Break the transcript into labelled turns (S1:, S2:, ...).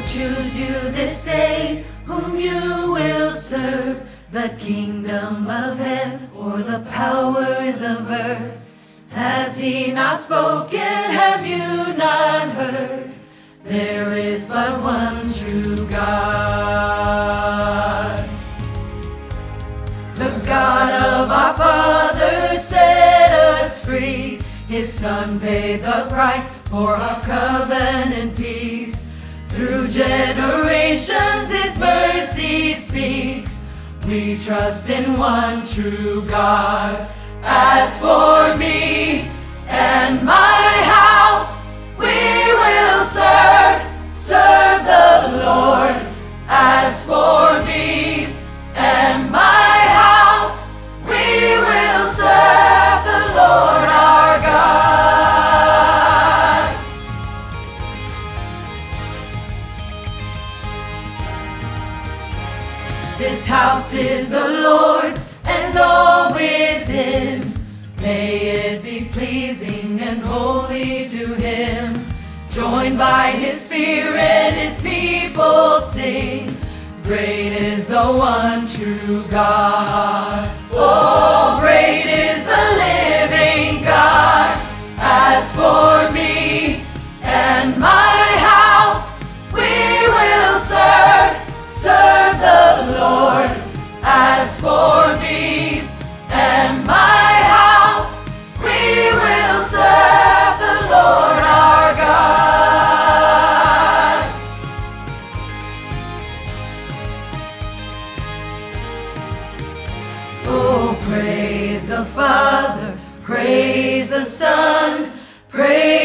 S1: choose you this day whom you will serve, the kingdom of heaven or the powers of earth. Has he not spoken? Have you not heard? There is but one true God. The God of our fathers set us free. His Son paid the price for our covenant peace. Through generations His mercy speaks. We trust in one true God. As for me and my house, we will serve the Lord. As for me and my house, we will serve the Lord our God. This house is the Lord's and all within. May it be pleasing and holy to Him. Joined by His Spirit, His people sing. Great is the one true God. Oh, great is the living God. As for me and my house, we will serve the Lord. As for me and my house, we will serve the Lord our God. Oh, praise the Father, praise the Son, praise